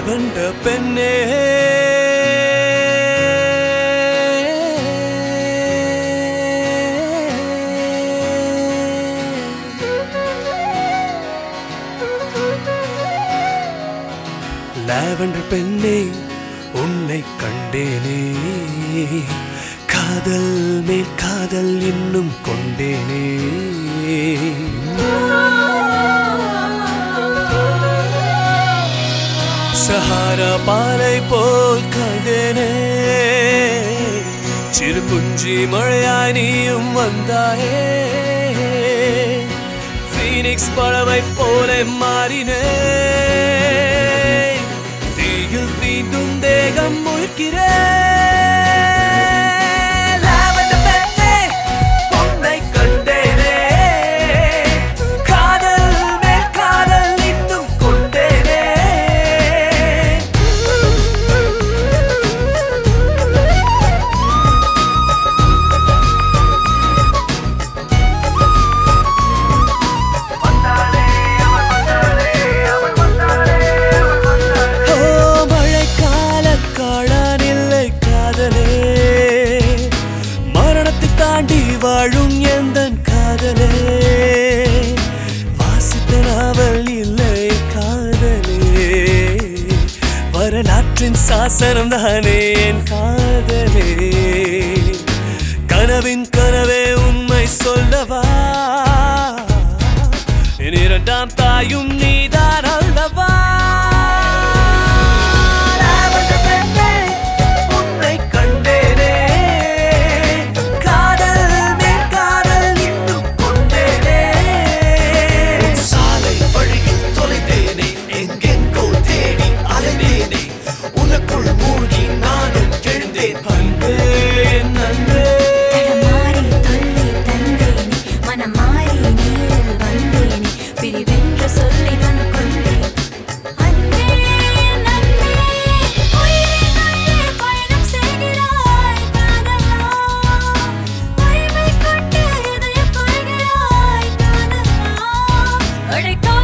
வென்ற பெண்ணே லாவெண்டர் பெண்ணே உன்னை கண்டேனே காதல் மேல் காதல் இன்னும் கொண்டேனே சஹாரா பாலை போல் கண்டேனே சிறு குஞ்சி மழையாய் நீயும் வந்தாயே ஃபீனிக்ஸ் பறவை போல மாறினே தீயில் தீண்டும் தேகம் முழுக்கிறே வாழும் எந்தன் காதலே வாசித்த நாவல் இல்லை காதலே வரலாற்றின் சாசனம் தானே என் காதலே கனவின் கனவே உண்மை சொல்லவா என் இரண்டாம் தாயும் நீதான் அல்லவா Let it go.